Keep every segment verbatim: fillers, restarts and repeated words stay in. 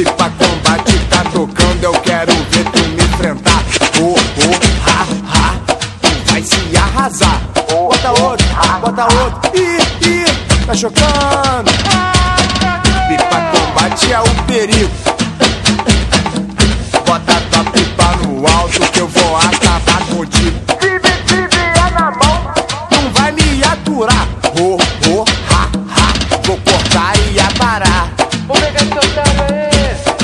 Pipa Combate tá tocando, eu quero ver tu me enfrentar. Oh, oh, ha, ha, tu vai se arrasar. Bota outro, bota outro, ih, ih, tá chocando. Pipa Combate é o perigo. Bota tua pipa no alto que eu vou acabar contigo. Se me vier na mão, não vai me aturar. Oh, oh, ha, ha, vou cortar e aparar. Vou pegar esse otário aí.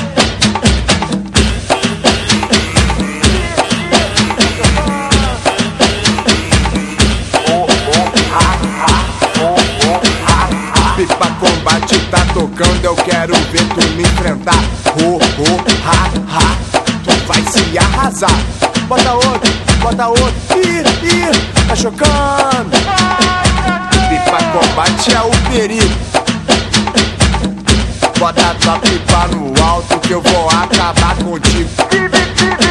Oh, oh, ha, ha, oh, oh, ha, ha. Pipa Combate tá tocando, eu quero ver tu me enfrentar. Oh, oh, ha, ha, tu vai se arrasar. Bota outro, bota outro, ih, ih, tá chocando. Pipa Combate é o perigo. Bota tua pipa no alto que eu vou acabar contigo.